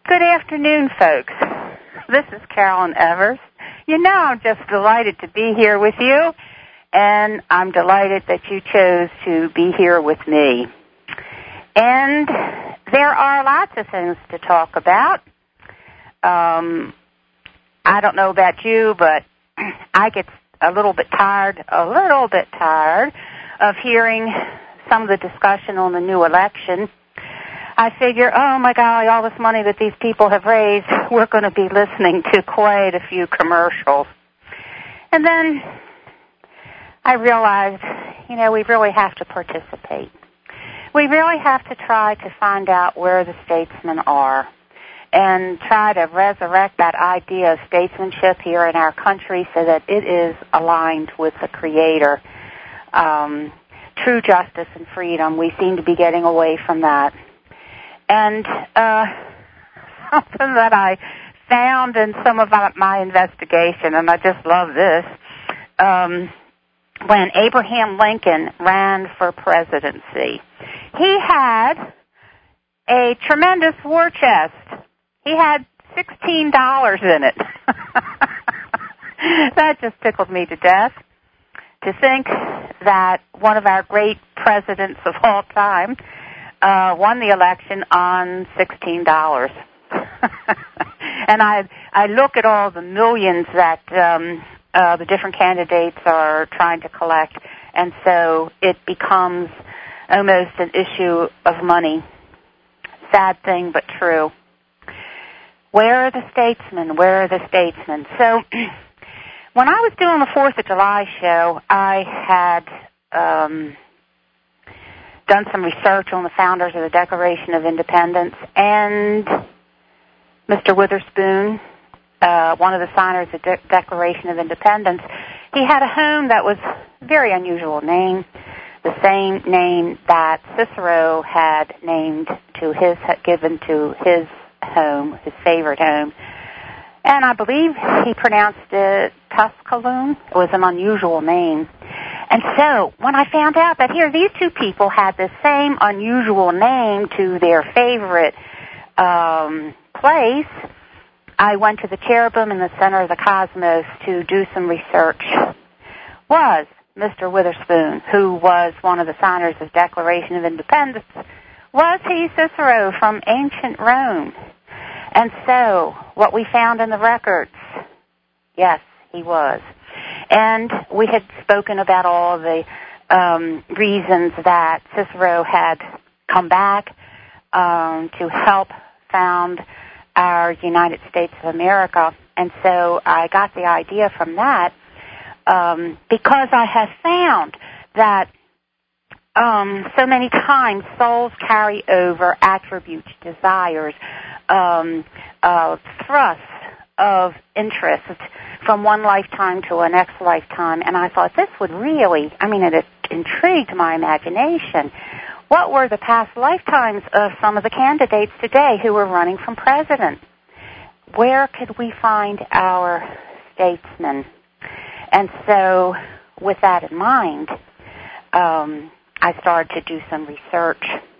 Good afternoon, folks. This is Carolyn Evers. You know, I'm just delighted to be here with you, and I'm delighted that you chose to be here with me. And there are lots of things to talk about. I don't know about you, but I get a little bit tired of hearing some of the discussion on the new election. I figure, oh my golly, all this money that these people have raised, we're going to be listening to quite a few commercials. And then I realized, you know, we really have to participate. We really have to try to find out where the statesmen are and try to resurrect that idea of statesmanship here in our country so that it is aligned with the Creator. True justice and freedom, we seem to be getting away from that. And something that I found in some of my investigation, and I just love this, when Abraham Lincoln ran for presidency, he had a tremendous war chest. He had $16 in it. That just tickled me to death, to think that one of our great presidents of all time won the election on $16. And I look at all the millions that the different candidates are trying to collect, and so it becomes almost an issue of money. Sad thing, but true. Where are the statesmen? Where are the statesmen? So when I was doing the 4th of July show, I had done some research on the founders of the Declaration of Independence, and Mr. Witherspoon, one of the signers of the Declaration of Independence, he had a home that was a very unusual name, the same name that Cicero had given to his home, his favorite home. And I believe he pronounced it Tusculum. It was an unusual name. And so when I found out that here these two people had the same unusual name to their favorite place, I went to the Cherubim in the Center of the Cosmos to do some research. Was Mr. Witherspoon, who was one of the signers of the Declaration of Independence, was he Cicero from ancient Rome? And so what we found in the records, yes, he was. And we had spoken about all the reasons that Cicero had come back to help found our United States of America. And so I got the idea from that because I have found that so many times souls carry over attributes, desires, thrusts of interest from one lifetime to a next lifetime. And I thought this would really, it intrigued my imagination. What were the past lifetimes of some of the candidates today who were running for president? Where could we find our statesmen? And so with that in mind, I started to do some research.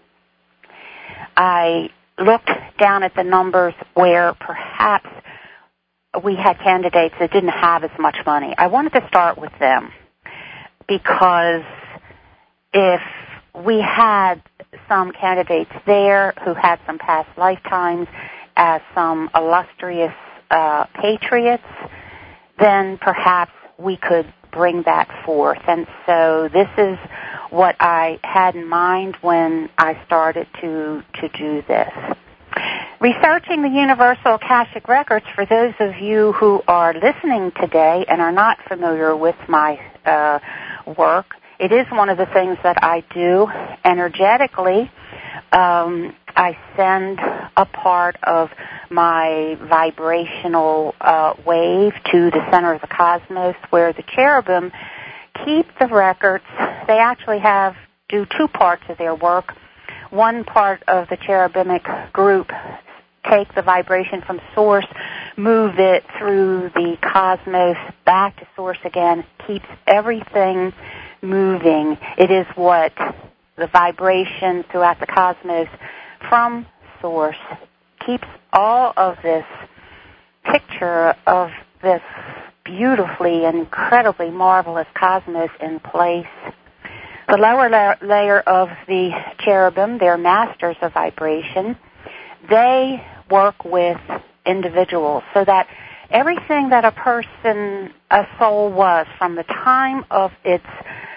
I looked down at the numbers where perhaps we had candidates that didn't have as much money. I wanted to start with them because if we had some candidates there who had some past lifetimes as some illustrious patriots, then perhaps we could bring that forth. And so this is what I had in mind when I started to do this. Researching the Universal Akashic Records, for those of you who are listening today and are not familiar with my work, it is one of the things that I do energetically. I send a part of my vibrational wave to the center of the cosmos where the cherubim keep the records. They actually do two parts of their work. One part of the cherubic group take the vibration from source, move it through the cosmos back to source again, keeps everything moving. It is what the vibration throughout the cosmos from source keeps all of this picture of this beautifully and incredibly marvelous cosmos in place. The lower layer of the cherubim, they're masters of vibration. They work with individuals so that everything that a soul was from the time of its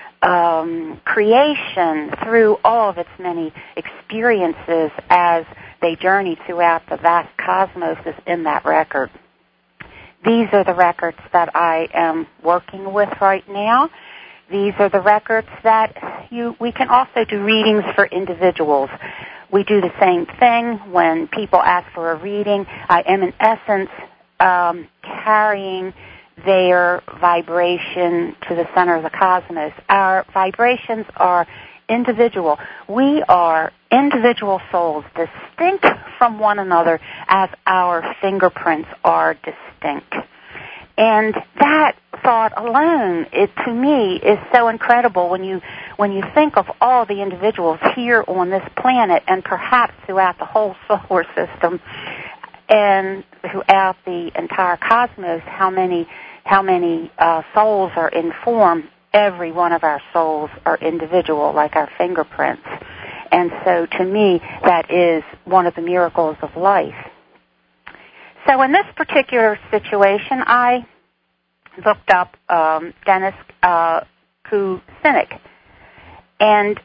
creation through all of its many experiences as they journey throughout the vast cosmos is in that record. These are the records that I am working with right now. These are the records that we can also do readings for individuals. We do the same thing when people ask for a reading. I am, in essence, carrying their vibration to the center of the cosmos. Our vibrations are individual. We are individual souls, distinct from one another as our fingerprints are distinct. And that thought alone, to me, is so incredible when you think of all the individuals here on this planet and perhaps throughout the whole solar system and throughout the entire cosmos, how many souls are in form. Every one of our souls are individual, like our fingerprints. And so to me, that is one of the miracles of life. So in this particular situation, I looked up Dennis Kucinich, and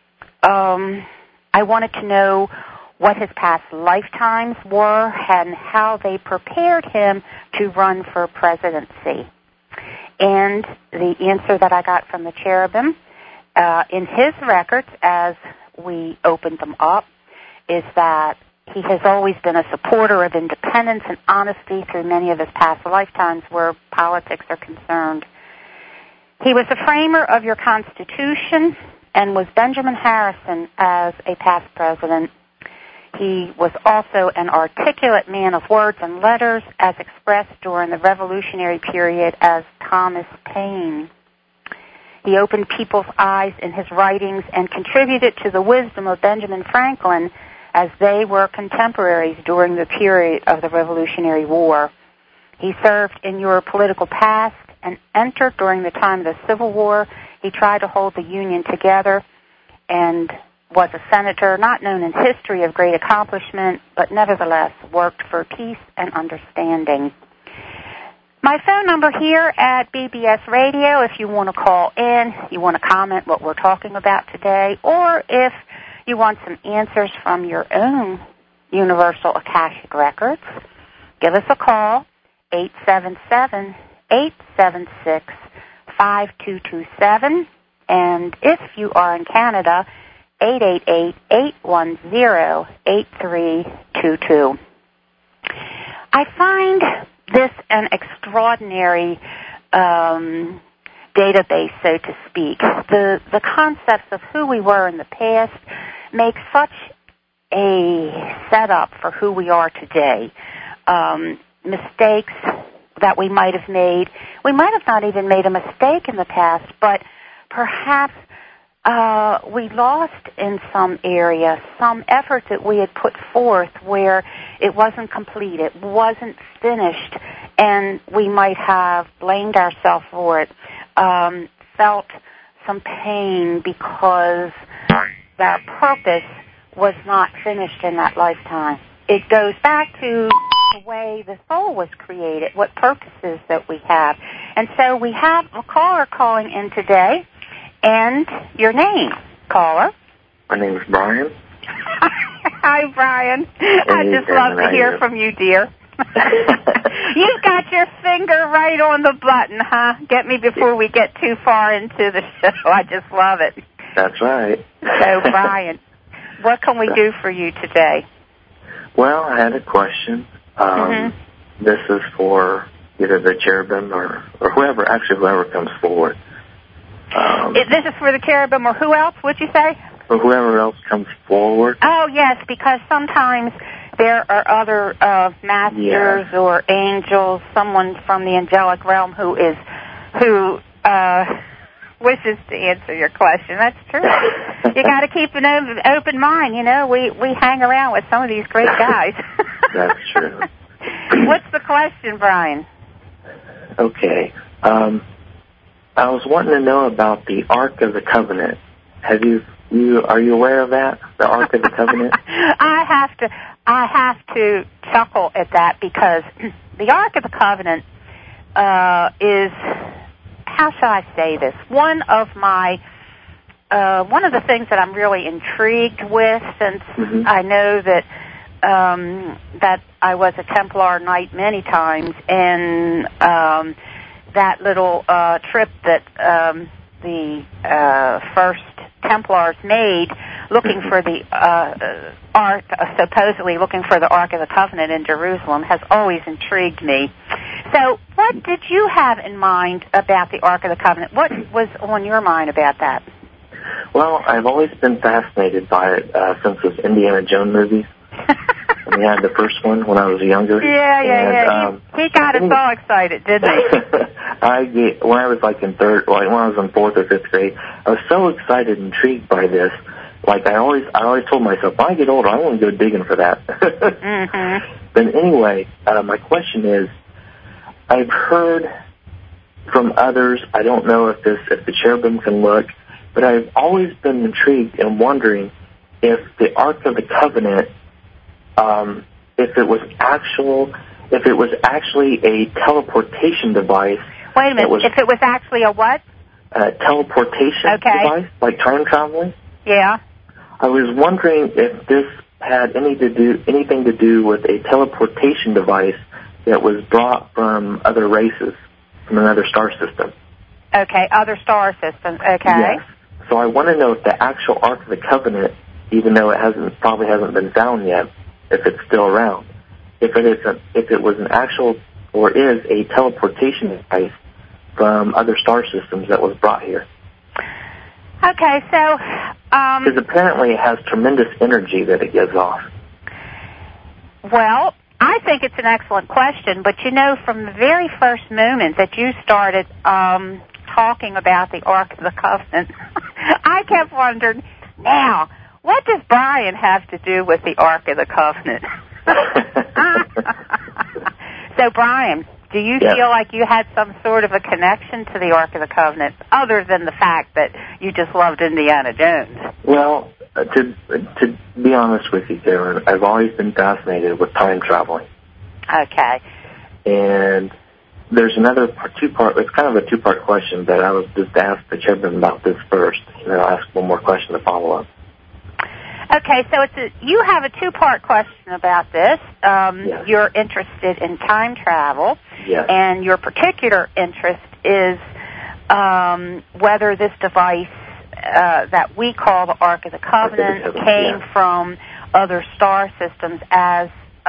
I wanted to know what his past lifetimes were and how they prepared him to run for presidency. And the answer that I got from the cherubim in his records as we opened them up is that he has always been a supporter of independence and honesty through many of his past lifetimes where politics are concerned. He was the framer of your Constitution and was Benjamin Harrison as a past president. He was also an articulate man of words and letters as expressed during the Revolutionary period as Thomas Paine. He opened people's eyes in his writings and contributed to the wisdom of Benjamin Franklin as they were contemporaries during the period of the Revolutionary War. He served in your political past and entered during the time of the Civil War. He tried to hold the Union together and was a senator, not known in history of great accomplishment, but nevertheless worked for peace and understanding. My phone number here at BBS Radio, if you want to call in, you want to comment what we're talking about today, or if you want some answers from your own Universal Akashic Records, give us a call, 877-876-5227, and if you are in Canada, 888-810-8322. I find this an extraordinary database, so to speak. The concepts of who we were in the past make such a setup for who we are today. Mistakes that we might have made. We might have not even made a mistake in the past, but perhaps we lost in some area some effort that we had put forth where it wasn't complete, it wasn't finished, and we might have blamed ourselves for it, felt some pain because our purpose was not finished in that lifetime. It goes back to the way the soul was created, what purposes that we have. And so we have a caller calling in today. And your name, caller? My name is Brian. Hi, Brian. I just love to hear from you, dear. You've got your finger right on the button, huh? Get me before we get too far into the show. I just love it. That's right. So, Brian, what can we do for you today? Well, I had a question. This is for either the cherubim or whoever comes forward. This is for the cherubim or who else, would you say? Or whoever else comes forward. Oh, yes, because sometimes there are other masters or angels, someone from the angelic realm who wishes to answer your question. That's true. You got to keep an open mind. You know, we hang around with some of these great guys. That's true. What's the question, Brian? Okay. I was wanting to know about the Ark of the Covenant. Are you aware of that? The Ark of the Covenant? I have to chuckle at that because the Ark of the Covenant is, how shall I say this? One of the things that I'm really intrigued with, since I know that I was a Templar Knight many times, and that little trip that the first Templars made, looking for the Ark, supposedly looking for the Ark of the Covenant in Jerusalem, has always intrigued me. So, what did you have in mind about the Ark of the Covenant? What was on your mind about that? Well, I've always been fascinated by it since those Indiana Jones movies. We had the first one when I was younger. Yeah. He got us all excited, didn't he? When I was when I was in 4th or 5th grade, I was so excited and intrigued by this. Like I always told myself, when I get older, I want to go digging for that. But anyway, my question is, I've heard from others. I don't know if the cherubim can look, but I've always been intrigued and wondering if the Ark of the Covenant, if it was actually a teleportation device. Wait a minute. If it was actually a what? A teleportation device, like time traveling. Yeah. I was wondering if this had anything to do with a teleportation device that was brought from other races, from another star system. Okay, other star systems. Okay. Yes. So I want to know if the actual Ark of the Covenant, even though it probably hasn't been found yet, if it's still around, if it was an actual or is a teleportation device from other star systems that was brought here. Okay, so because apparently it has tremendous energy that it gives off. Well, I think it's an excellent question, but from the very first moment that you started talking about the Ark of the Covenant, I kept wondering, now, what does Brian have to do with the Ark of the Covenant? So, Brian, do you feel like you had some sort of a connection to the Ark of the Covenant, other than the fact that you just loved Indiana Jones? Well, to be honest with you, Karen, I've always been fascinated with time traveling. Okay. And there's another two-part, it's kind of a two-part question, but I was just asked the cherubim about this first, and then I'll ask one more question to follow up. Okay, so you have a two-part question about this. Yes. You're interested in time travel, yes, and your particular interest is whether this device that we call the Ark of the Covenant came from other star systems as,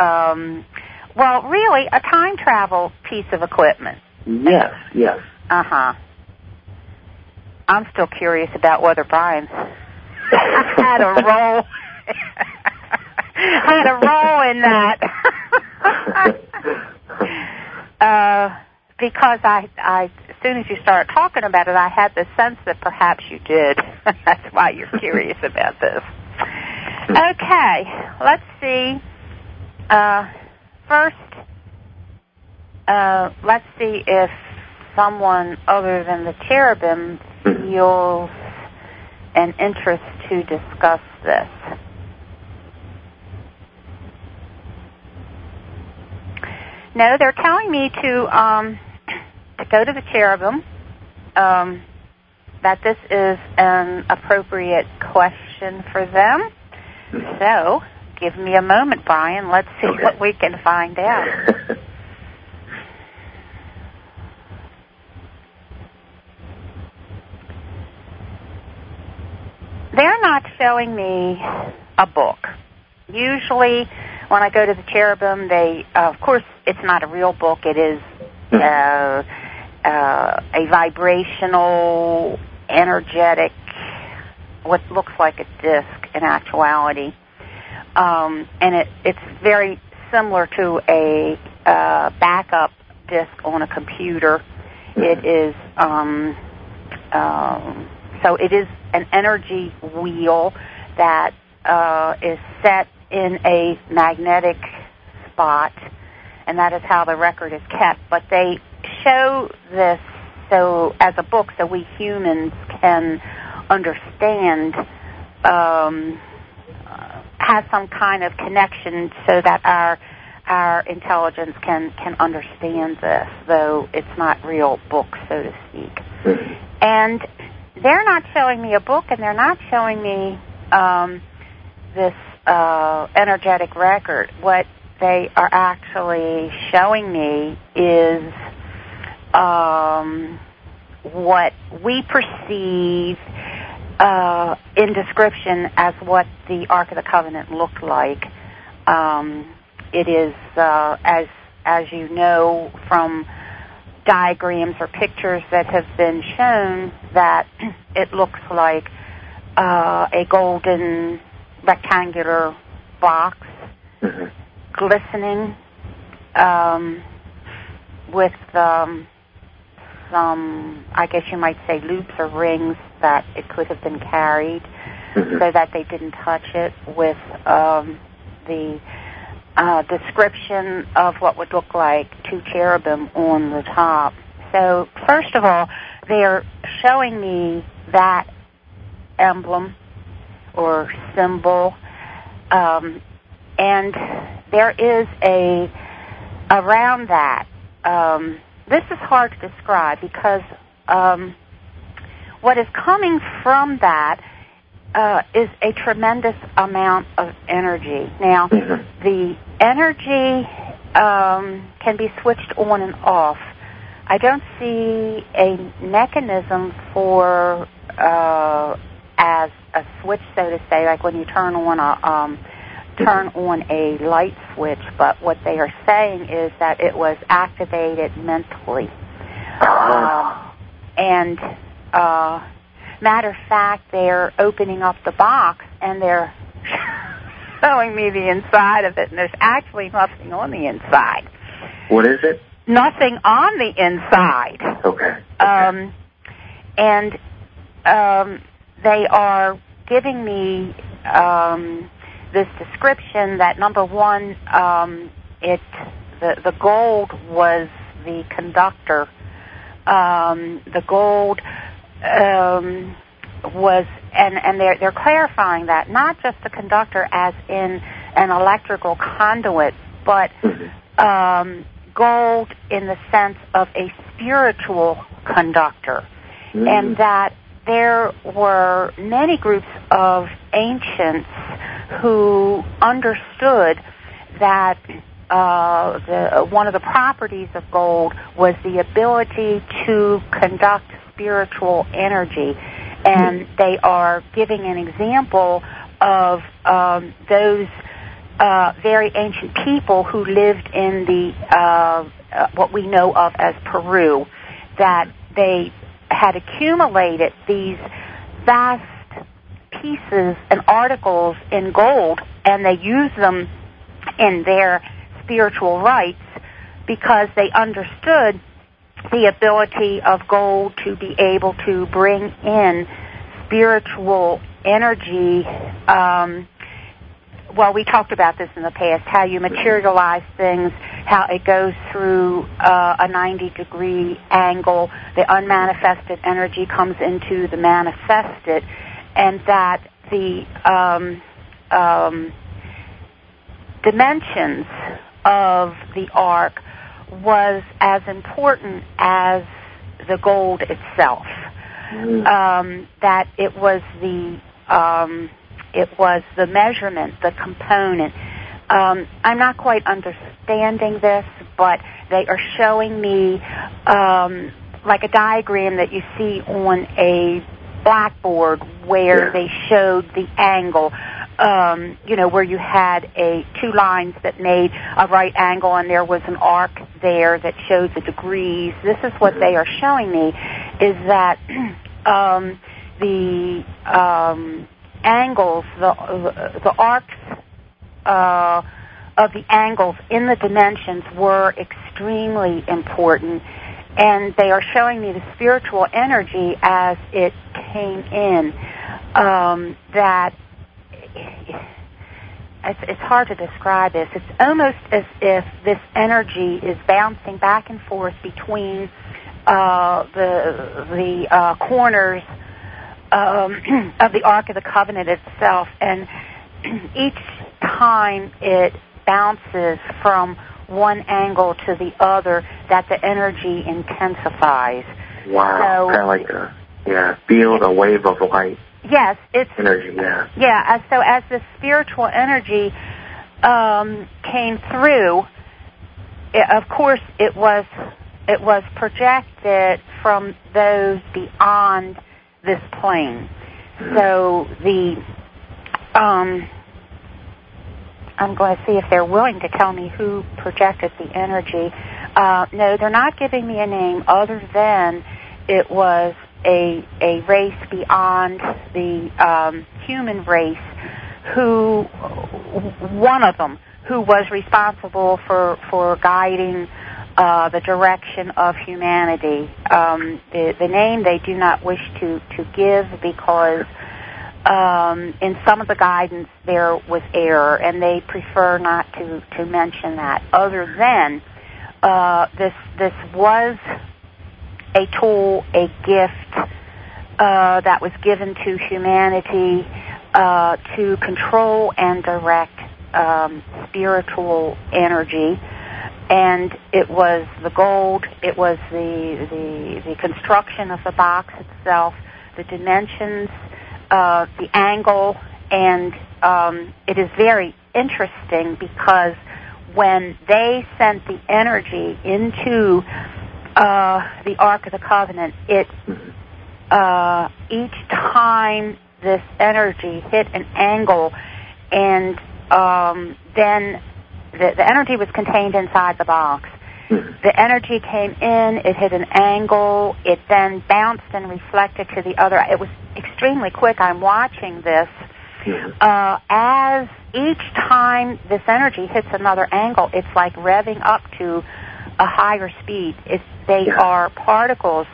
really a time travel piece of equipment. Yes. Uh-huh. I'm still curious about whether Brian had a role in that. Because I as soon as you started talking about it, I had the sense that perhaps you did. That's why you're curious about this. Okay, let's see. First, let's see if someone other than the cherubim feels an interest to discuss this. No, they're telling me to go to the cherubim, that this is an appropriate question for them. So, give me a moment, Brian. Let's see what we can find out. They're not showing me a book. Usually, when I go to the cherubim, they, of course, it's not a real book. It is a vibrational, energetic, what looks like a disc in actuality. And it's very similar to a backup disc on a computer. It is, so it is an energy wheel that is set in a magnetic spot, and that is how the record is kept. But they show this so as a book so we humans can understand, have some kind of connection so that our intelligence can understand this, though it's not real books, so to speak. And they're not showing me a book, and they're not showing me this energetic record. What they are actually showing me is what we perceive in description as what the Ark of the Covenant looked like. It is, as you know from diagrams or pictures that have been shown, that it looks like a golden rectangular box, glistening, with some, I guess you might say, loops or rings that it could have been carried so that they didn't touch it, with the description of what would look like two cherubim on the top. So first of all, they're showing me that emblem or symbol, and there is around that. This is hard to describe because what is coming from that is a tremendous amount of energy. Now, the energy can be switched on and off. I don't see a mechanism for as a switch, so to say, like when you turn on a light switch, but what they are saying is that it was activated mentally. And matter of fact, they're opening up the box and they're showing me the inside of it, and there's actually nothing on the inside. What is it? Nothing on the inside. Okay. And they are giving me this description that, number one, the gold was the conductor. The gold was, and they're clarifying that, not just a conductor as in an electrical conduit, but gold in the sense of a spiritual conductor, and that there were many groups of ancients who understood that one of the properties of gold was the ability to conduct spiritual energy. And they are giving an example of those very ancient people who lived in the what we know of as Peru, that they had accumulated these vast pieces and articles in gold, and they used them in their spiritual rites because they understood the ability of gold to be able to bring in spiritual energy. Well, we talked about this in the past, how you materialize things, how it goes through a 90-degree angle, the unmanifested energy comes into the manifested, and that the dimensions of the ark was as important as the gold itself. That it was the measurement, the component. I'm not quite understanding this, but they are showing me like a diagram that you see on a blackboard where they showed the angle, where you had two lines that made a right angle, and there was an arc there that showed the degrees. This is what they are showing me, is that the angles, the arcs of the angles in the dimensions were extremely important, and they are showing me the spiritual energy as it came in, that it's hard to describe this. It's almost as if this energy is bouncing back and forth between the corners of the Ark of the Covenant itself, and each time it bounces from one angle to the other, that the energy intensifies. Wow, so, kind of like a wave of light. Yes, it's energy. Yeah. Yeah. So as the spiritual energy came through, of course, it was projected from those beyond this plane. Mm-hmm. So I'm going to see if they're willing to tell me who projected the energy. No, they're not giving me a name other than it was a race beyond the human race, one of them who was responsible for guiding the direction of humanity. The name they do not wish to give because in some of the guidance there was error, and they prefer not to mention that. Other than this was a tool, a gift that was given to humanity to control and direct spiritual energy. And it was the gold, it was the construction of the box itself, the dimensions, the angle, and it is very interesting because when they sent the energy into the Ark of the Covenant, each time this energy hit an angle, and then the energy was contained inside the box. The energy came in, it hit an angle, it then bounced and reflected to the other. It was extremely quick. I'm watching this. As each time this energy hits another angle, it's like revving up to a higher speed. They are particles.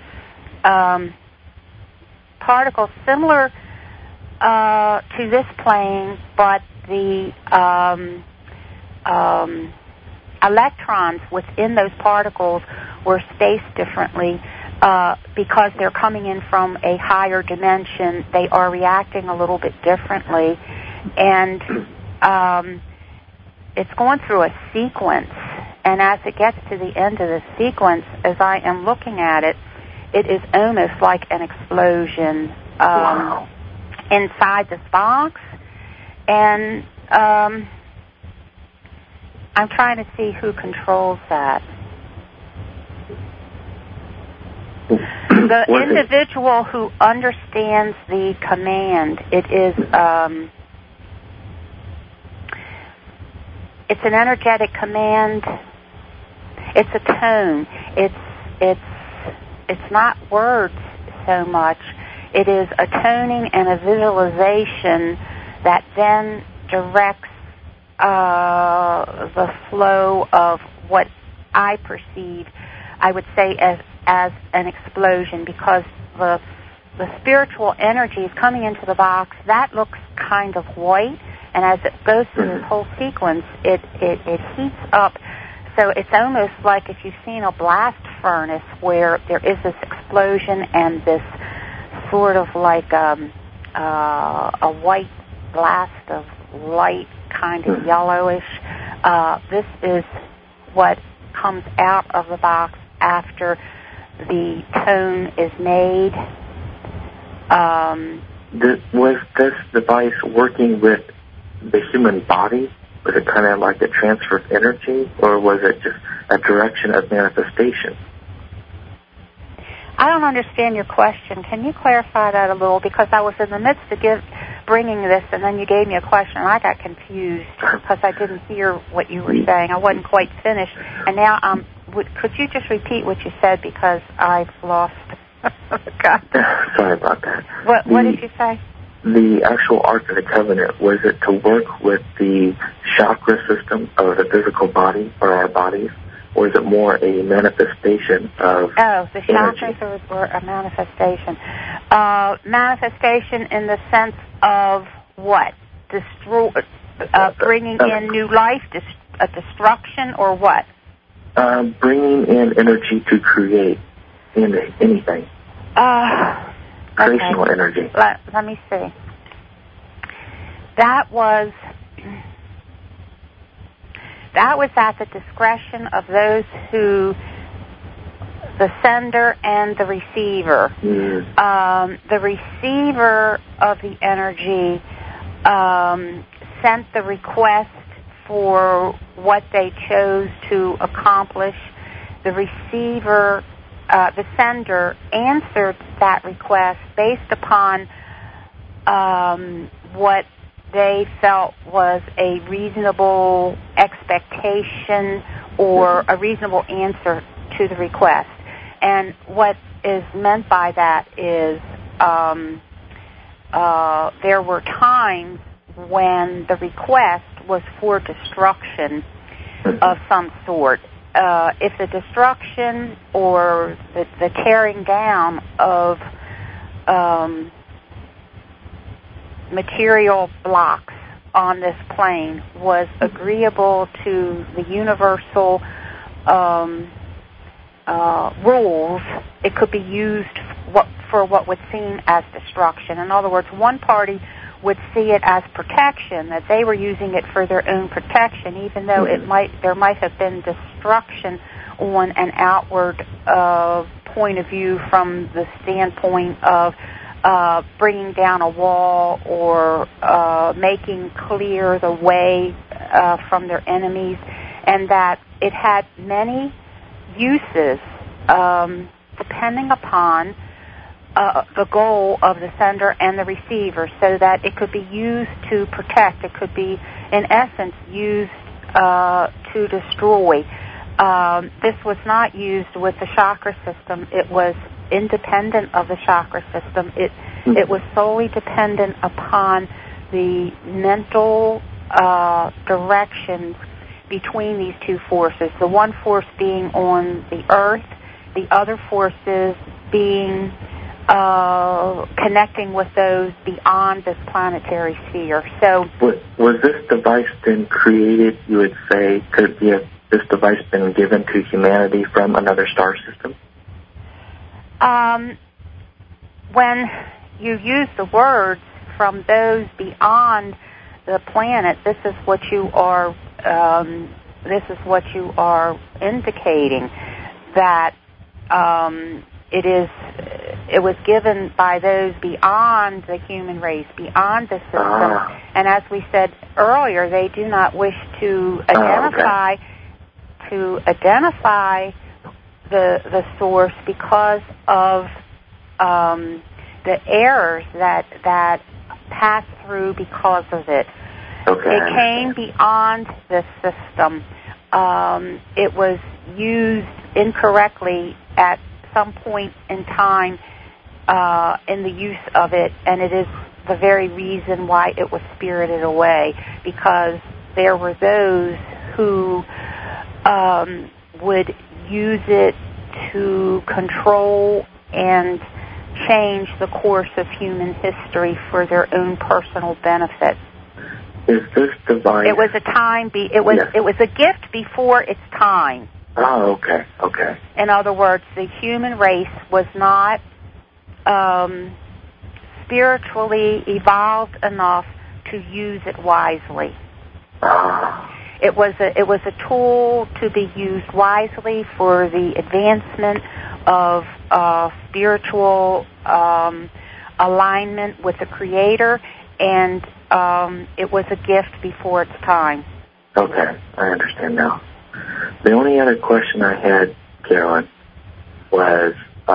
Particles similar to this plane, but the electrons within those particles were spaced differently because they're coming in from a higher dimension. They are reacting a little bit differently, and it's going through a sequence. And as it gets to the end of the sequence, as I am looking at it, it is almost like an explosion inside this box. And I'm trying to see who controls that. The individual who understands the command, it's an energetic command. It's a tone. It's not words so much. It is a toning and a visualization that then directs the flow of what I perceive, I would say, as an explosion, because the spiritual energy is coming into the box. That looks kind of white, and as it goes through this whole sequence, it heats up. So it's almost like if you've seen a blast furnace where there is this explosion and this sort of like a white blast of light, kind of yellowish. This is what comes out of the box after the tone is made. Was this device working with the human body? Was it kind of like a transfer of energy, or was it just a direction of manifestation? I don't understand your question. Can you clarify that a little? Because I was in the midst of bringing this, and then you gave me a question, and I got confused because I didn't hear what you were saying. I wasn't quite finished. And now, could you just repeat what you said, because I've lost. Sorry about that. What did you say? The actual Ark of the Covenant, was it to work with the chakra system of the physical body, or our bodies, or is it more a manifestation of the chakras were a manifestation. Manifestation in the sense of what? bringing in new life, destruction, or what? Bringing in energy to create anything. Creational energy. Let me see. That was at the discretion of those who, the sender and the receiver. The receiver of the energy sent the request for what they chose to accomplish. The receiver, the sender, answered that request based upon what they felt was a reasonable expectation or a reasonable answer to the request. And what is meant by that is there were times when the request was for destruction of some sort. If the destruction or the tearing down of material blocks on this plane was agreeable to the universal rules, it could be used for what would seem as destruction. In other words, one party would see it as protection, that they were using it for their own protection, even though there might have been destruction on an outward point of view from the standpoint of bringing down a wall or making clear the way from their enemies, and that it had many uses depending upon the goal of the sender and the receiver, so that it could be used to protect. It could be, in essence, used to destroy. This was not used with the chakra system. It was independent of the chakra system. It was solely dependent upon the mental directions between these two forces. The one force being on the earth, the other forces being connecting with those beyond this planetary sphere. So, was this device then created, you would say, could this device been given to humanity from another star system? When you use the words from those beyond the planet, this is what you are indicating, that it was given by those beyond the human race, beyond the system. And as we said earlier, they do not wish to identify the source because of the errors that pass through because of it. It came beyond the system. It was used incorrectly at some point in time in the use of it, and it is the very reason why it was spirited away, because there were those who would use it to control and change the course of human history for their own personal benefit. Is this device? It was a time. It was a gift before its time. Oh, okay. In other words, the human race was not spiritually evolved enough to use it wisely. It was a tool to be used wisely for the advancement of spiritual alignment with the Creator, and it was a gift before its time. Okay, I understand now. The only other question I had, Carolyn, was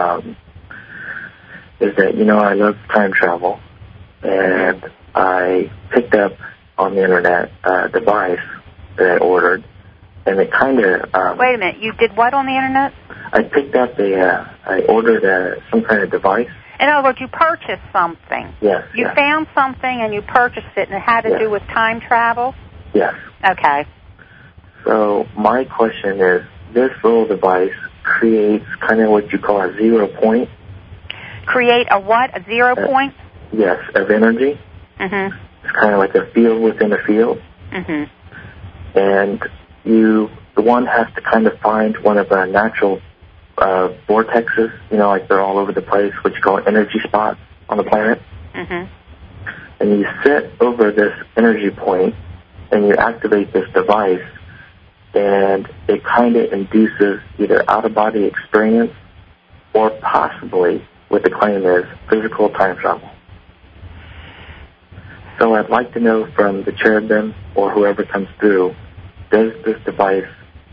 is that, I love time travel, and I picked up on the internet a device that I ordered, and it kind of... Wait a minute, you did what on the internet? I picked up I ordered some kind of device. In other words, you purchased something. Yes. You found something and you purchased it, and it had to do with time travel? Yes. Okay. So my question is, this little device creates kind of what you call a 0 point. Create a what? A 0 point? Yes, of energy. Mm-hmm. It's kind of like a field within a field. And the one has to kind of find one of the natural vortexes, like they're all over the place, which you call energy spots on the planet. And you sit over this energy point and you activate this device, and it kind of induces either out-of-body experience or possibly, what the claim is, physical time travel. So I'd like to know from the cherubim or whoever comes through, does this device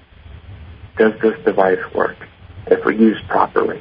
work if we're used properly?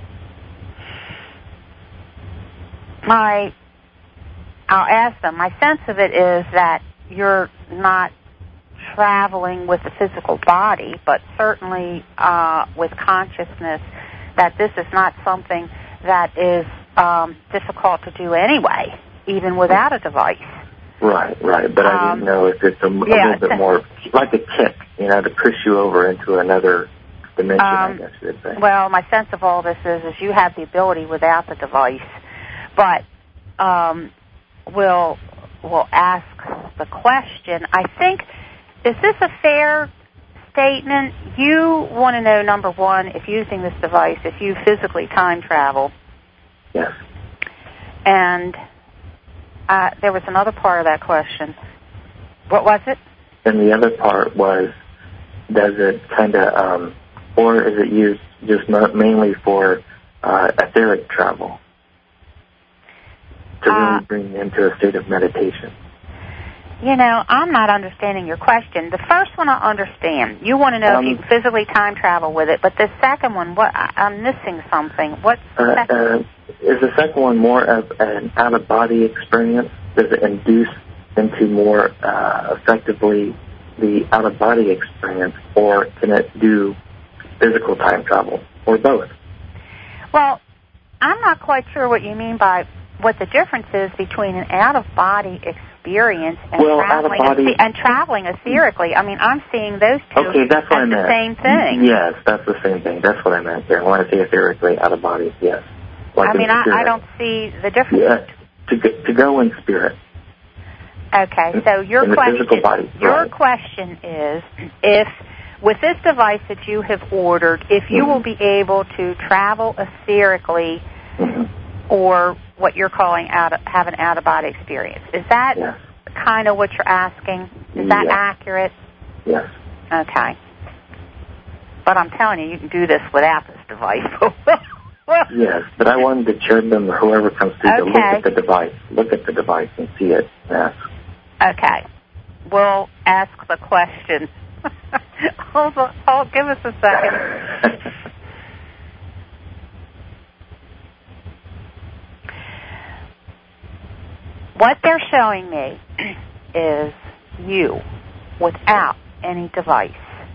I'll ask them. My sense of it is that you're not traveling with the physical body, but certainly with consciousness, that this is not something that is difficult to do anyway, even without a device. Right. But I didn't know if it's a little bit more like a kick, to push you over into another dimension, I guess you would say. Well, my sense of all this is you have the ability without the device, but we'll ask the question. I think, is this a fair statement? You want to know, number one, if using this device, if you physically time travel. Yes. And there was another part of that question. What was it? And the other part was, does it kind of, or is it used just mainly for etheric travel to really bring you into a state of meditation? I'm not understanding your question. The first one I understand. You want to know if you physically time travel with it, but the second one, I'm missing something. What's the second? Is the second one more of an out-of-body experience? Does it induce into more effectively the out-of-body experience, or can it do physical time travel, or both? Well, I'm not quite sure what you mean by what the difference is between an out-of-body experience and traveling etherically. I mean, I'm seeing those two as the same thing. Yes, that's the same thing. That's what I meant there. When I say etherically, out-of-body, yes. Like I don't see the difference. Yeah, to go in spirit. Okay, so your question is, if with this device that you have ordered, if you will be able to travel etherically, or what you're calling have an out-of-body experience. Is that kind of what you're asking? Is that accurate? Yes. Okay. But I'm telling you can do this without this device. Yes, but I wanted the cherubim or whoever comes through to look at the device and see it and ask. Okay. We'll ask the question. Hold, give us a second. What they're showing me is you, without any device,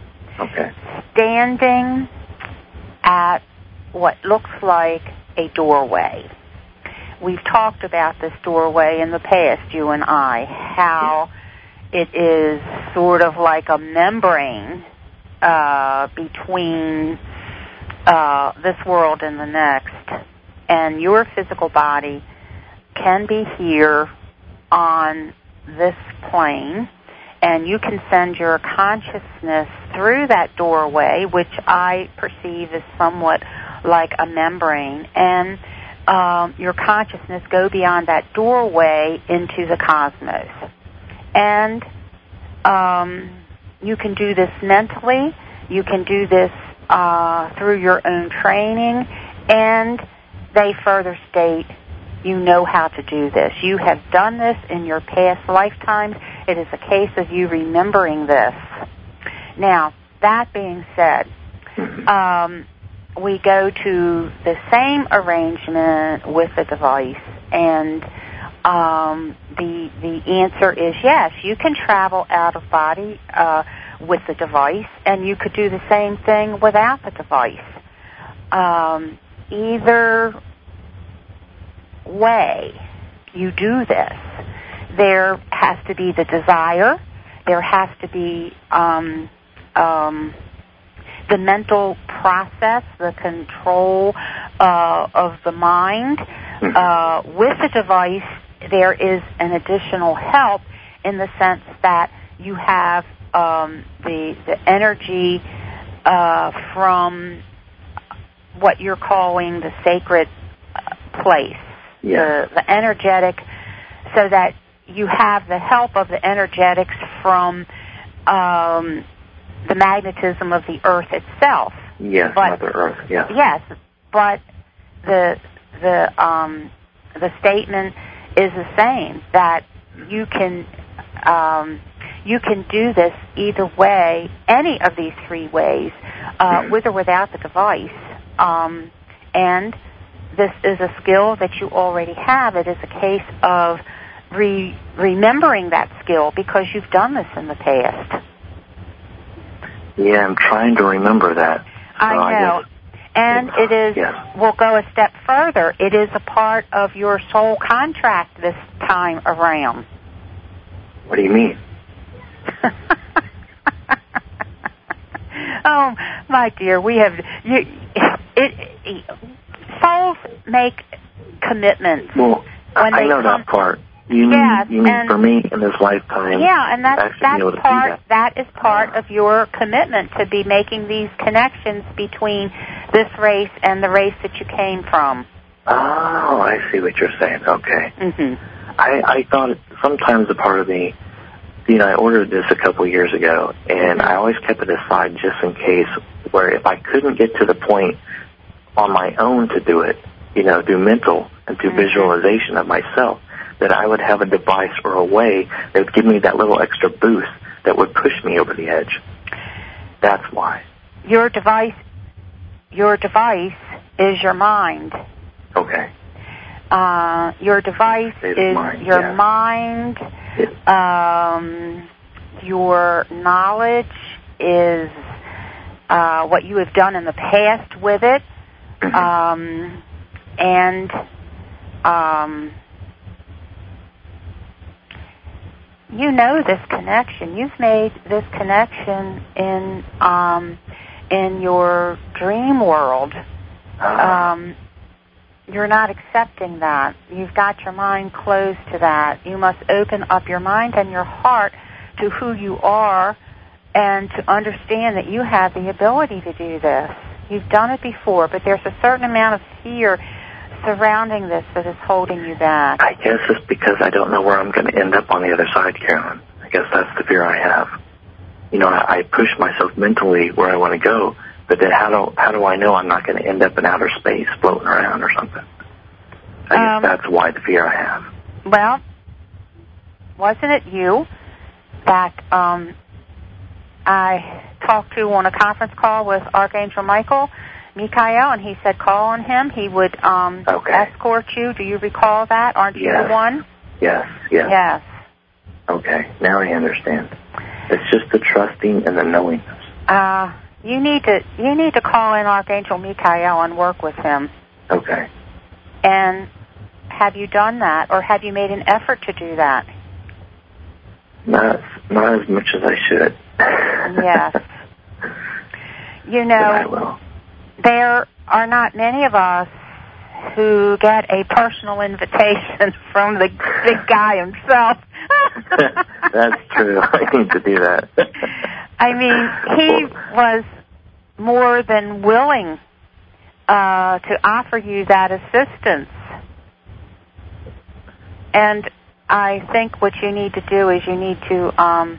standing at what looks like a doorway. We've talked about this doorway in the past, you and I, how it is sort of like a membrane between this world and the next, and your physical body can be here on this plane, and you can send your consciousness through that doorway, which I perceive as somewhat like a membrane, and your consciousness go beyond that doorway into the cosmos. And you can do this mentally, you can do this through your own training, and they further state you know how to do this. You have done this in your past lifetimes. It is a case of you remembering this. Now, that being said, we go to the same arrangement with the device, and the answer is yes. You can travel out of body with the device, and you could do the same thing without the device. Either way you do this, there has to be the desire, there has to be the mental process, the control of the mind. With the device, there is an additional help in the sense that you have the energy from what you're calling the sacred place, the energetic, so that you have the help of the energetics from the magnetism of the earth itself. Yes, Mother Earth. Yes. Yes, but the statement is the same, that you can do this either way, any of these three ways, with or without the device. And this is a skill that you already have. It is a case of remembering that skill because you've done this in the past. Yeah, I'm trying to remember that. I know. And it is, we'll go a step further, it is a part of your soul contract this time around. What do you mean? Oh, my dear, we have, souls make commitments. Well, I know that part. You mean for me in this lifetime? Yeah, and that's part. That is part of your commitment to be making these connections between this race and the race that you came from. Oh, I see what you're saying. Okay. Mm-hmm. I thought sometimes a part of me, I ordered this a couple years ago, and I always kept it aside just in case, where if I couldn't get to the point on my own to do it, do mental and do visualization of myself, that I would have a device or a way that would give me that little extra boost that would push me over the edge. That's why. Your device is your mind. Okay. Your device is your mind. Your knowledge is what you have done in the past with it. This connection. You've made this connection in your dream world. You're not accepting that. You've got your mind closed to that. You must open up your mind and your heart to who you are and to understand that you have the ability to do this. You've done it before, but there's a certain amount of fear surrounding this that is holding you back. I guess it's because I don't know where I'm going to end up on the other side, Carolyn. I guess that's the fear I have. I push myself mentally where I want to go, but then how do I know I'm not going to end up in outer space floating around or something? I guess that's why the fear I have. Well, wasn't it you that I talked to on a conference call with Archangel Michael, and he said call on him. He would escort you. Do you recall that? Aren't you the one? Yes. Okay, now I understand. It's just the trusting and the knowingness. You need to call in Archangel Michael and work with him. Okay. And have you done that, or have you made an effort to do that? Not as much as I should. Yes. But I will. There are not many of us who get a personal invitation from the big guy himself. That's true. I need to do that. I mean, he was more than willing to offer you that assistance. And I think what you need to do is you need to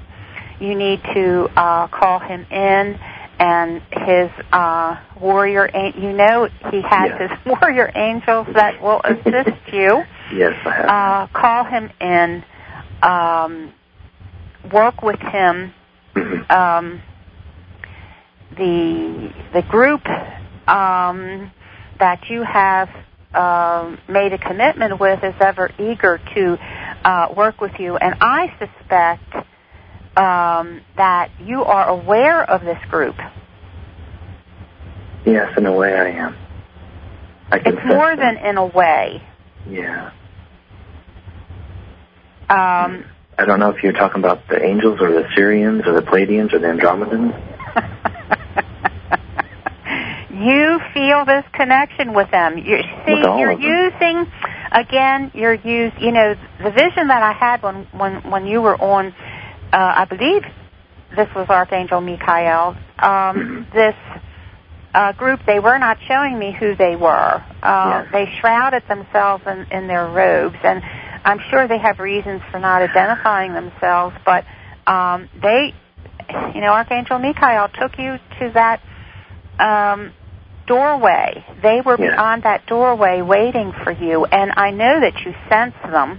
call him in, and his warrior, he has his warrior angels that will assist you. Yes, I have. Call him in, work with him. The group that you have made a commitment with is ever eager to work with you, and I suspect that you are aware of this group. Yes, in a way I am. It's more than in a way. Yeah. I don't know if you're talking about the angels or the Syrians or the Pleiadians or the Andromedans. You feel this connection with them. You're using, again, the vision that I had when you were on I believe this was Archangel Michael. This group, they were not showing me who they were. They shrouded themselves in their robes, and I'm sure they have reasons for not identifying themselves, but Archangel Michael took you to that doorway. They were beyond that doorway waiting for you, and I know that you sense them.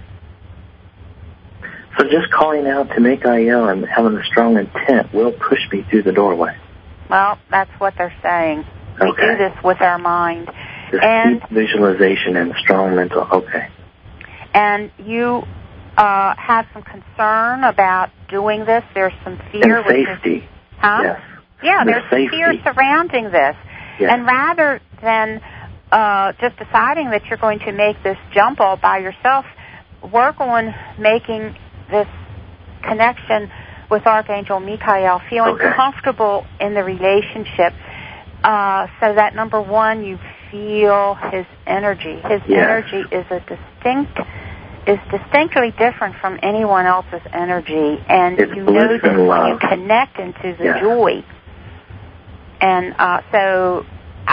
So just calling out to Michael and having a strong intent will push me through the doorway. Well, that's what they're saying. We do this with our mind. Deep visualization and strong mental. Okay. And you have some concern about doing this. There's some fear. And safety. Yes. Yeah, there's some fear surrounding this. Yes. And rather than just deciding that you're going to make this jump all by yourself, work on making this connection with Archangel Michael, feeling comfortable in the relationship, so that, number one, you feel his energy. His energy is distinctly different from anyone else's energy, and you know this when you connect into the joy. And so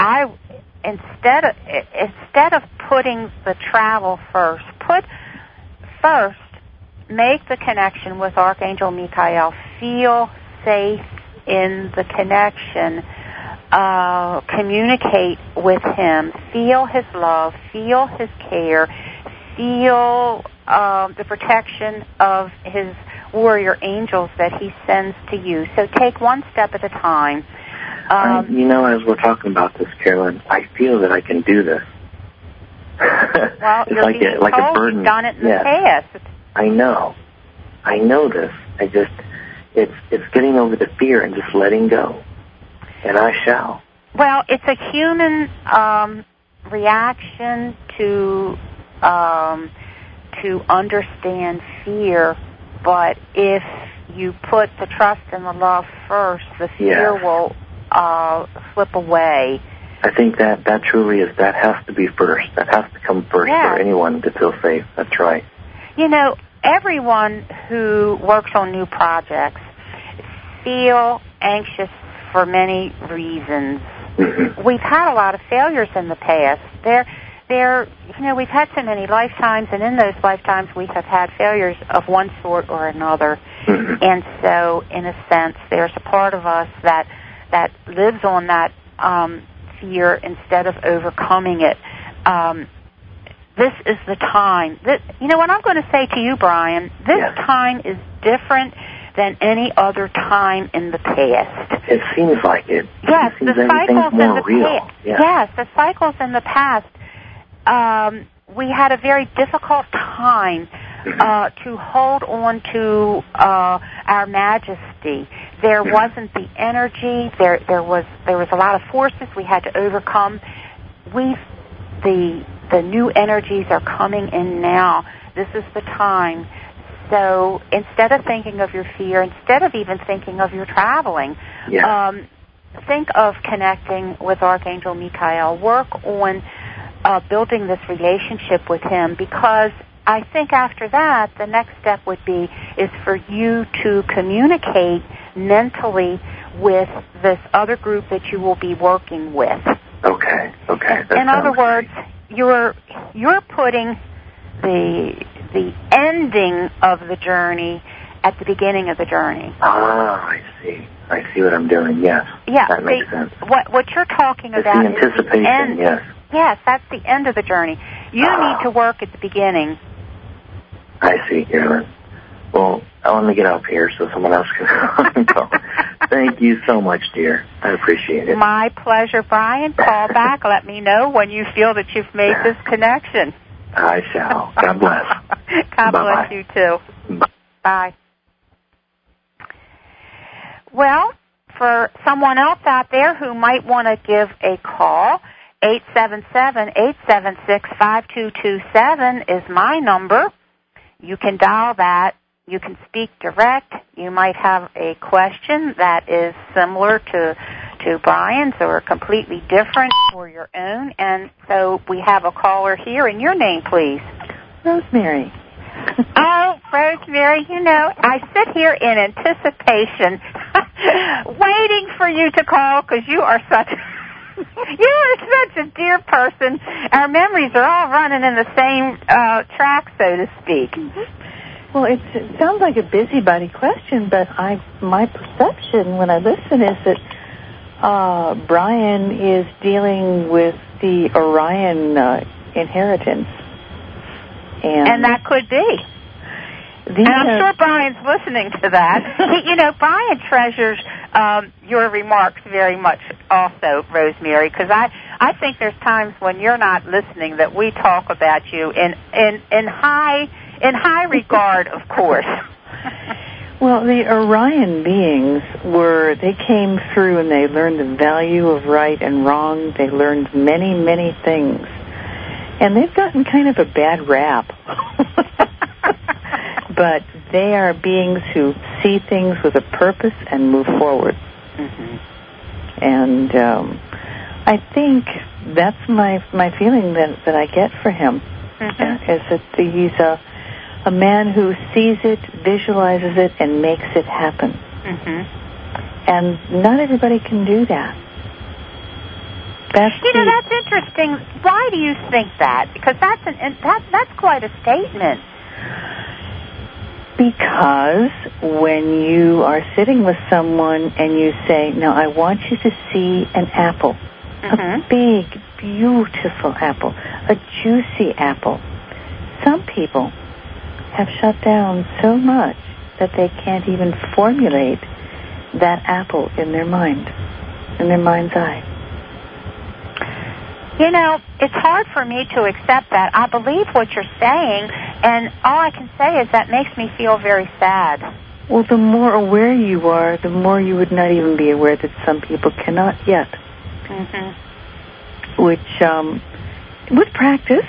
instead of putting the travel first, make the connection with Archangel Michael. Feel safe in the connection. Communicate with him. Feel his love. Feel his care. Feel the protection of his warrior angels that he sends to you. So take one step at a time. As we're talking about this, Carolyn, I feel that I can do this. Well, it's you're like a burden. You've done it in the past. I know this. It's getting over the fear and just letting go. And I shall. Well, it's a human reaction to understand fear, but if you put the trust and the love first, the fear will slip away. I think that truly is, that has to be first. That has to come first for anyone to feel safe. That's right. Everyone who works on new projects feel anxious for many reasons. Mm-hmm. We've had a lot of failures in the past. We've had so many lifetimes, and in those lifetimes we have had failures of one sort or another. Mm-hmm. And so, in a sense, there's a part of us that lives on that fear instead of overcoming it. This is the time. What I'm going to say to you, Brian, this time is different than any other time in the past. It seems like it. Yes, the cycles in the past. Yes, the cycles in the past. We had a very difficult time to hold on to our majesty. There wasn't the energy. There was a lot of forces we had to overcome. The new energies are coming in now. This is the time. So instead of thinking of your fear, instead of even thinking of your traveling, think of connecting with Archangel Michael. Work on building this relationship with him, because I think after that, the next step is for you to communicate mentally with this other group that you will be working with. Okay. In other words, you're putting the ending of the journey at the beginning of the journey. I see. I see what I'm doing. Yes. Yeah. That makes sense. What you're talking about is the anticipation. Is the end. Yes, that's the end of the journey. You need to work at the beginning. I see, Carolyn. Well, I want to get up here so someone else can go. Thank you so much, dear. I appreciate it. My pleasure, Brian. Call back. Let me know when you feel that you've made this connection. I shall. God bless. God bless you, too. Bye. Well, for someone else out there who might want to give a call, 877-876-5227 is my number. You can dial that. You can speak direct. You might have a question that is similar to Brian's or completely different or your own. And so we have a caller here. And your name, please? Rosemary. Oh, Rosemary, I sit here in anticipation, waiting for you to call because you are such a dear person. Our memories are all running in the same track, so to speak. Well, it sounds like a busybody question, but my perception when I listen is that Brian is dealing with the Orion inheritance. And that could be. And I'm sure Brian's listening to that. Brian treasures your remarks very much also, Rosemary, because I think there's times when you're not listening that we talk about you in high regard, of course. Well, the Orion beings they came through and they learned the value of right and wrong. They learned many, many things. And they've gotten kind of a bad rap. But they are beings who see things with a purpose and move forward. Mm-hmm. And I think that's my feeling that I get for him, is that he's a man who sees it, visualizes it, and makes it happen. Mm-hmm. And not everybody can do that. That's interesting. Why do you think that? Because that's quite a statement. Because when you are sitting with someone and you say, now I want you to see an apple, a big, beautiful apple, a juicy apple. Some people have shut down so much that they can't even formulate that apple in their mind, in their mind's eye. It's hard for me to accept that. I believe what you're saying, and all I can say is that makes me feel very sad. Well, the more aware you are, the more you would not even be aware that some people cannot yet. Mm-hmm. Which, with practice,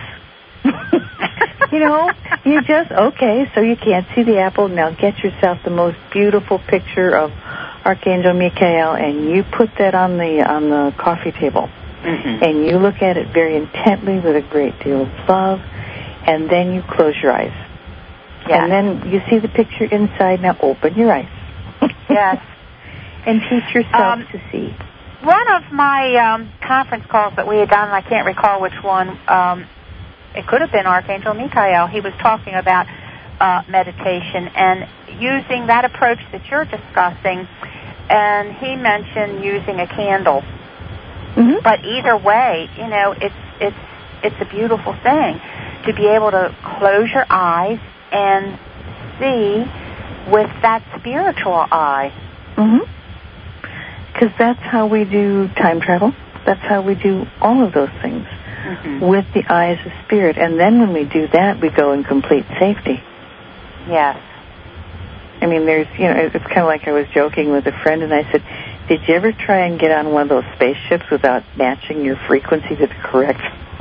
you just, so you can't see the apple. Now get yourself the most beautiful picture of Archangel Michael, and you put that on the coffee table. Mm-hmm. And you look at it very intently with a great deal of love, and then you close your eyes. Yes. And then you see the picture inside. Now open your eyes. Yes. And teach yourself to see. One of my conference calls that we had done, and I can't recall which one, it could have been Archangel Michael. He was talking about meditation and using that approach that you're discussing, and he mentioned using a candle. Mm-hmm. But either way, it's a beautiful thing to be able to close your eyes and see with that spiritual eye. Because that's how we do time travel. That's how we do all of those things with the eyes of spirit. And then when we do that, we go in complete safety. Yes. I mean, there's, it's kind of like I was joking with a friend, and I said, did you ever try and get on one of those spaceships without matching your frequency to the correct?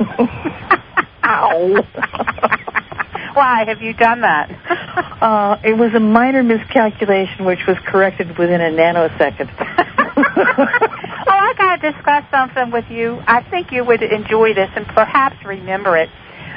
Ow. Why? Have you done that? It was a minor miscalculation, which was corrected within a nanosecond. I got to discuss something with you. I think you would enjoy this and perhaps remember it.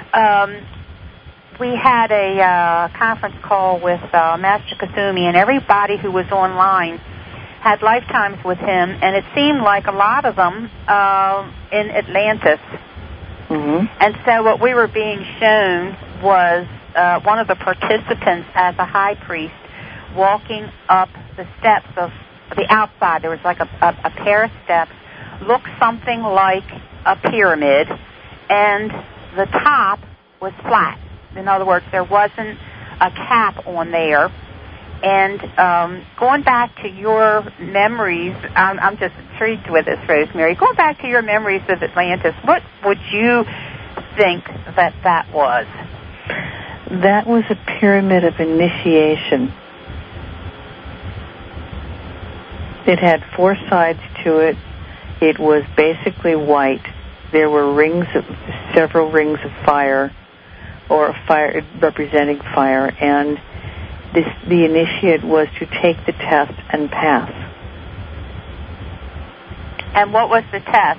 We had a conference call with Master Kasumi, and everybody who was online had lifetimes with him, and it seemed like a lot of them in Atlantis. Mm-hmm. And so what we were being shown was one of the participants as a high priest walking up the steps of the outside. There was like a pair of steps, looked something like a pyramid, and the top was flat. In other words, there wasn't a cap on there. And going back to your memories, I'm just intrigued with this, Rosemary. Going back to your memories of Atlantis, what would you think that was? That was a pyramid of initiation. It had 4 sides to it. It was basically white. There were several rings of fire, or fire representing fire, and the initiate was to take the test and pass. And what was the test,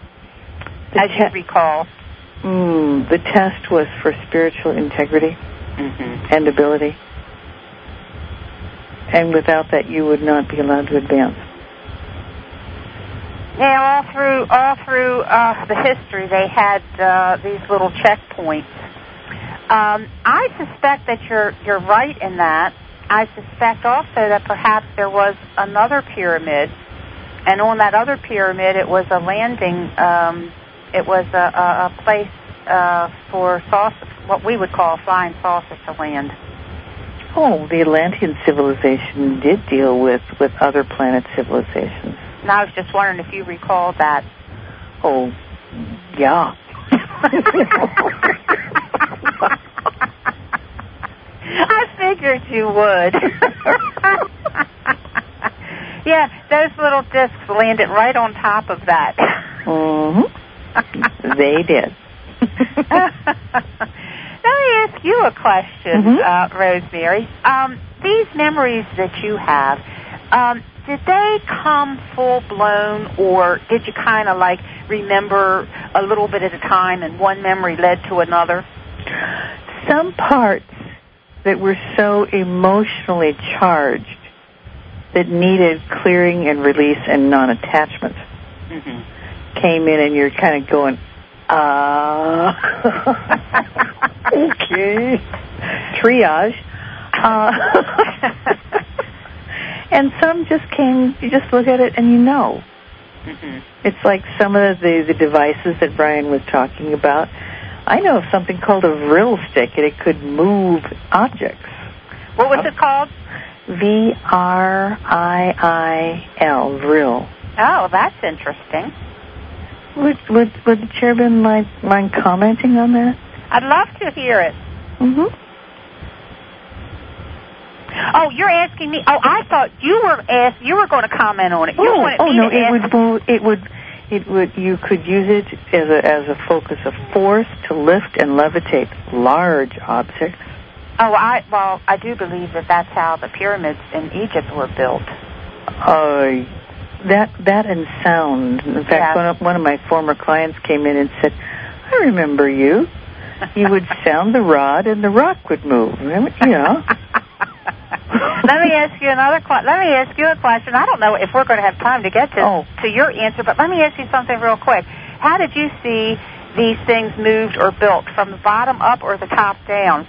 as you recall? The test was for spiritual integrity. and ability. And without that, you would not be allowed to advance. Yeah, all through the history, they had these little checkpoints. I suspect that you're right in that. I suspect also that perhaps there was another pyramid, and on that other pyramid, it was a landing. It was a place for what we would call flying saucers to land. Oh, the Atlantean civilization did deal with other planet civilizations. And I was just wondering if you recalled that. Oh, yeah. I figured you would. Yeah, those little discs landed right on top of that. They did. Let me ask you a question, Rosemary. These memories that you have, did they come full-blown, or did you kind of like remember a little bit at a time and one memory led to another? Some parts that were so emotionally charged that needed clearing and release and non-attachment came in, and you're kind of going, okay, triage. And some just came, you just look at it and you know. It's like some of the devices that Brian was talking about. I know of something called a Vril stick, and it could move objects. What was it called? V-R-I-I-L, Vril. Oh, that's interesting. Would the chairman mind commenting on that? I'd love to hear it. Oh, you're asking me. Oh, I thought you were going to comment on it. You could use it as a focus of force to lift and levitate large objects. Oh, I do believe that's how the pyramids in Egypt were built. That and sound. In fact, one of my former clients came in and said, "I remember you. You would sound the rod, and the rock would move." You know. Let me ask you a question. I don't know if we're going to have time to get to your answer, but let me ask you something real quick. How did you see these things moved or built, from the bottom up or the top down?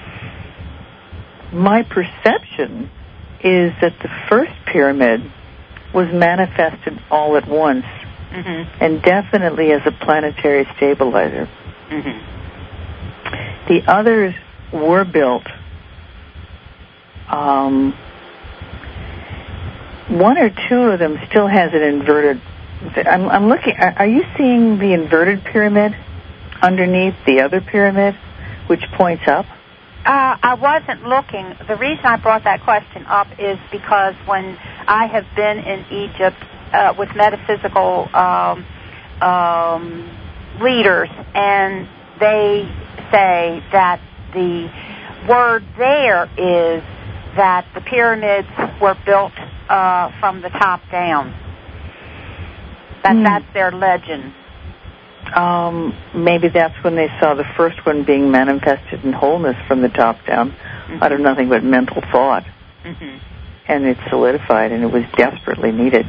My perception is that the first pyramid was manifested all at once, and definitely as a planetary stabilizer. The others were built. One or two of them still has an inverted. I'm looking. Are you seeing the inverted pyramid underneath the other pyramid, which points up? I wasn't looking. The reason I brought that question up is because when I have been in Egypt with metaphysical leaders, and they say that the word there is that the pyramids were built from the top down. That's their legend. Maybe that's when they saw the first one being manifested in wholeness from the top down, out of nothing but mental thought. And it solidified, and it was desperately needed.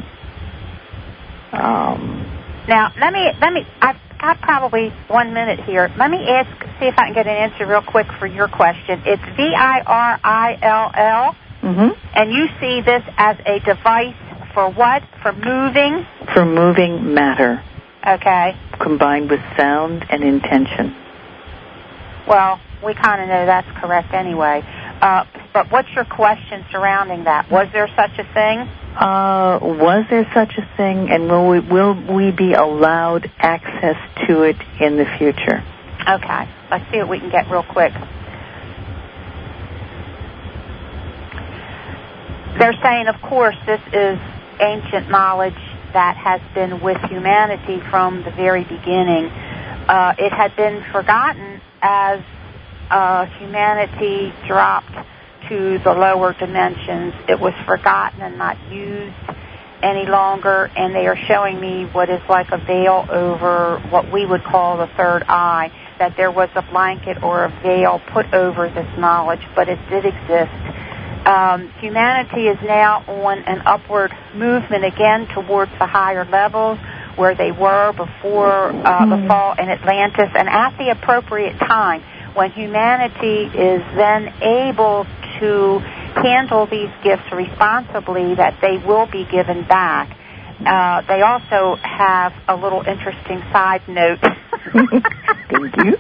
Now, let me. I've got probably 1 minute here. Let me see if I can get an answer real quick for your question. It's VIRILL, and you see this as a device for what? For moving? For moving matter. Okay. Combined with sound and intention. Well, we kind of know that's correct anyway. But what's your question surrounding that? Was there such a thing? Was there such a thing, and will we be allowed access to it in the future? Okay. Let's see what we can get real quick. They're saying, of course, this is ancient knowledge that has been with humanity from the very beginning. It had been forgotten as humanity dropped to the lower dimensions. It was forgotten and not used any longer, and they are showing me what is like a veil over what we would call the third eye that there was a blanket or a veil put over this knowledge, but it did exist. Humanity is now on an upward movement again towards the higher levels where they were before the fall in Atlantis, and at the appropriate time, when humanity is then able to handle these gifts responsibly, that they will be given back. They also have a little interesting side note. Thank you.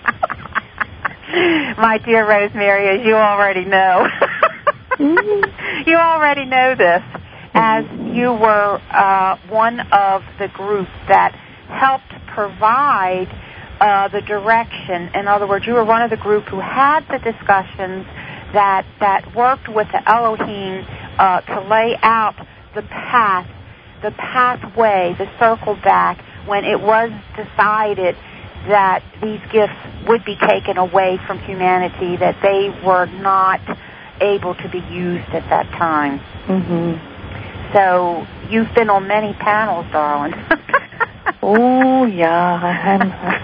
My dear Rosemary, as you already know, you already know this, as you were one of the groups that helped provide the direction. In other words, you were one of the group who had the discussions that worked with the Elohim to lay out the path, the pathway, the circle back when it was decided that these gifts would be taken away from humanity, that they were not able to be used at that time. So you've been on many panels, darling. Oh, yeah.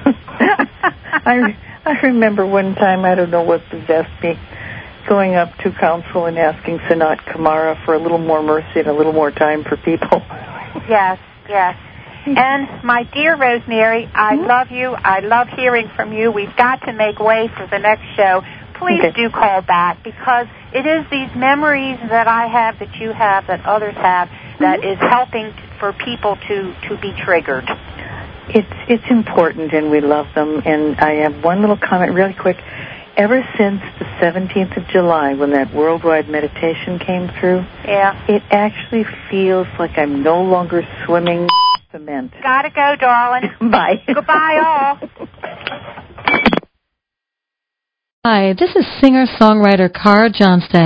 I remember one time, I don't know what possessed me, going up to council and asking Sanat Kumara for a little more mercy and a little more time for people. Yes, yes. And my dear Rosemary, I love you. I love hearing from you. We've got to make way for the next show. Please do call back, because it is these memories that I have, that you have, that others have, that is helping for people to be triggered. It's important, and we love them. And I have one little comment really quick. Ever since the 17th of July, when that worldwide meditation came through, it actually feels like I'm no longer swimming in cement. Gotta go, darling. Bye. Goodbye, all. Hi, this is singer-songwriter Cara Johnstad.